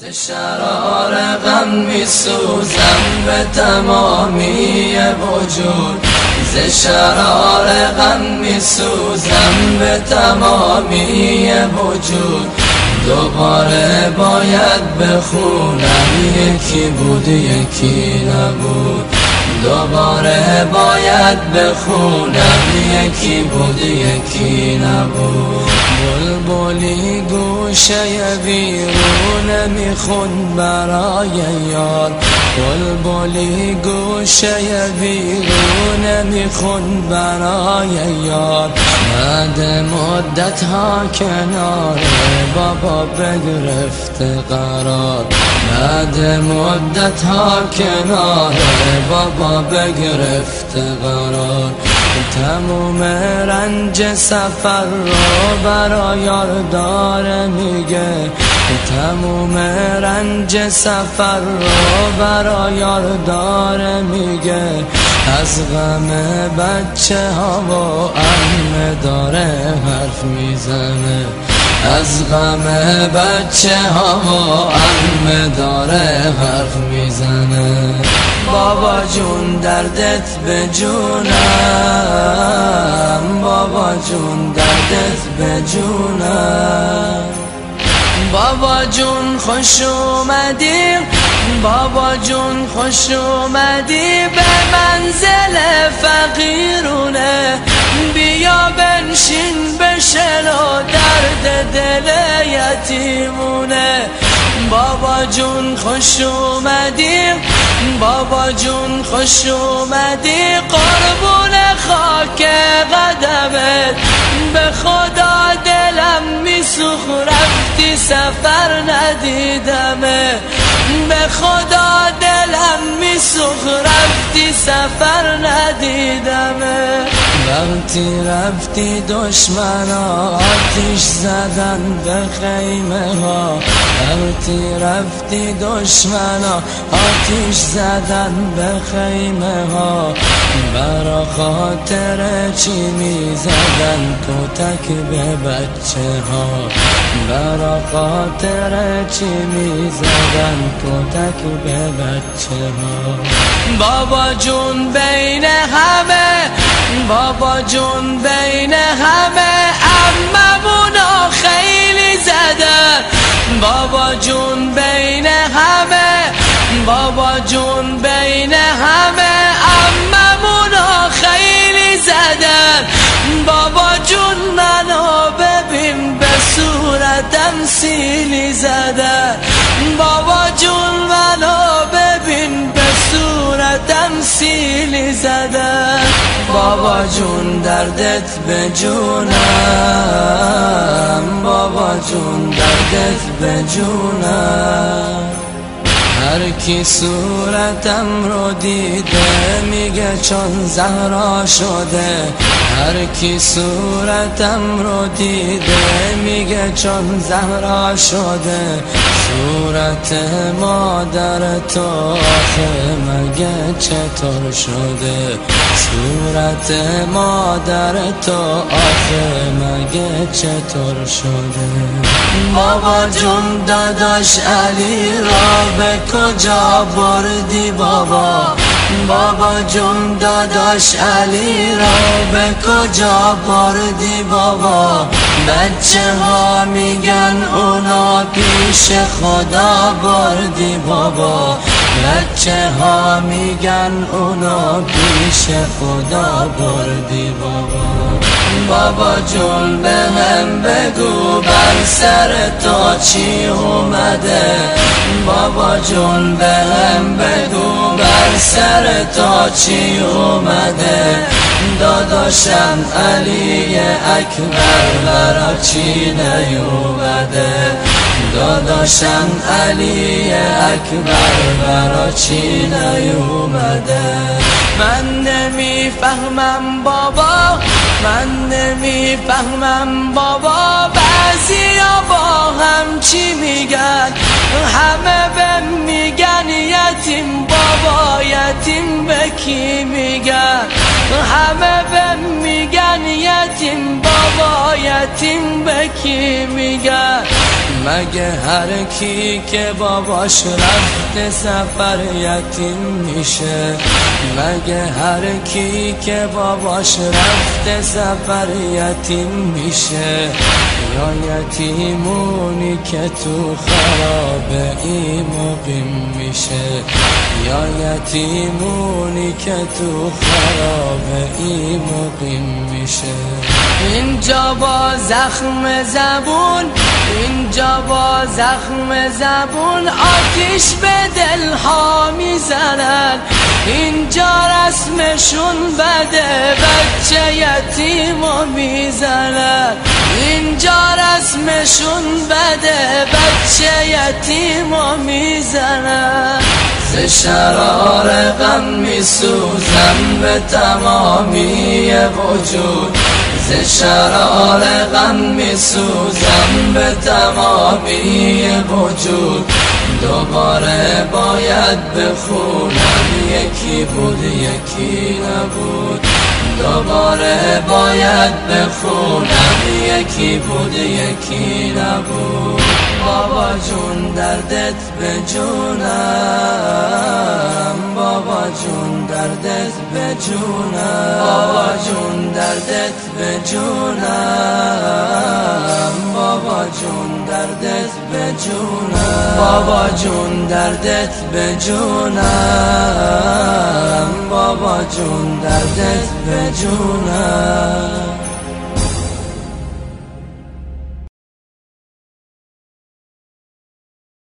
شرار غم میسوزم به تمامی وجود، ز شرار غم میسوزم به تمامی وجود. دوباره باید بخونم یکی بود یکی نبود، دوباره باید بخونم یکی بود یکی نبود. بلبلی گوشه ویرونه میخون برای یار، بلبلی گوشه ویرونه میخون برای یار. بعد مدت ها کنار بابا بگرفته قرار، بعد مدت ها کنار بابا بگرفته قرار. تموم رنج سفر رو برای یار داره میگه، تموم رنج سفر رو برای یار داره میگه. از غم بچه ها و عمه داره حرف میزنه، از غم بچه ها و عمه داره حرف میزنه. بابا جون دردت به جونم، بابا جون دردت به جونم. بابا جون خوش اومدی، بابا جون خوش اومدی به منزل فقیرونه. بیا بنشین بشنو درد دل یتیمونه. بابا جون خوش اومدی، بابا جون خوش اومدی قربون خاک قدمت. به خدا دلم میسوخ رفتی سفر ندیدمه، به خدا دلم میسوخ رفتی سفر ندیدمه. وقتی رفتی دشمنا آتیش زدن به خیمه ها، وقتی رفتی دشمنا آتیش زدن به خیمه ها. برا خاطر چی میزدن تو تک به بچه ها، برا خاطر چی میزدن تو تک به بچه ها. بابا جون بین همه، بابا جون بین همه عممونا خیلی زدن. بابا جون بین همه، بابا جون بین همه عممونا خیلی زدن. بابا جون منو ببین به صورتم سیلی زدن، بابا جون منو ببین به صورتم سیلی زدن. بابا جون دردت به جونم، بابا جون دردت به جونم. هر کی صورتم رو دیده میگه چون زهرا شده، هر کی صورتم رو دیده میگه چون زهرا شده. صورت مادر تو آخه مگه چطور شده، صورت مادر تو آخه مگه چطور شده. بابا جون داداش علی را به کجا بردی بابا، بابا جون داداش علی را به کجا بردی بابا. بچه ها میگن اونا پیش خدا بردی بابا، بچه ها میگن اونا پیش خدا بردی بابا. بابا جون به هم بگو بر سر تو چی اومده، بابا جون به هم بگو بر سر تو چی اومده. داداشم علی اکبر برا چی نیومده، داداشم علی اکبر برا چی نیومده. من نمیفهمم بابا، من نمیفهمم بابا. بعضیا با هم چی میگن، همه به میگن یتیم بابا، یتیم به کی میگن؟ همه به میگن یتیم بابا، یتیم به کی میگن؟ مگه هر کی که باباش رفته سفر یتیم میشه؟ مگه هر کی که باباش رفته سفر یتیم میشه؟ یا یتیمونی که تو خرابه ای مقیم میشه؟ یا یتیمونی که تو خرابه ای مقیم میشه؟ اینجا با زخم زبون، اینجا با زخم زبون آتیش به دلها میزنن. اینجا رسمشون بده، بچه یتیمو میزنن. اینجا رسمشون بده، بچه یتیمو میزنن. ز شرار غم میسوزم به تمامی وجود، ز شرار غم میسوزم به تمامی وجود. دوباره باید بخونم یکی بود یکی نبود. دوباره باید بخونم یکی بود یکی نبود. بابا جون دردت به جونم، بابا جون دردت به جونم، بابا جون دردت به جونم، بابا جون دردت به جونم، بابا جون دردت به جونم، بابا جون دردت به جونم.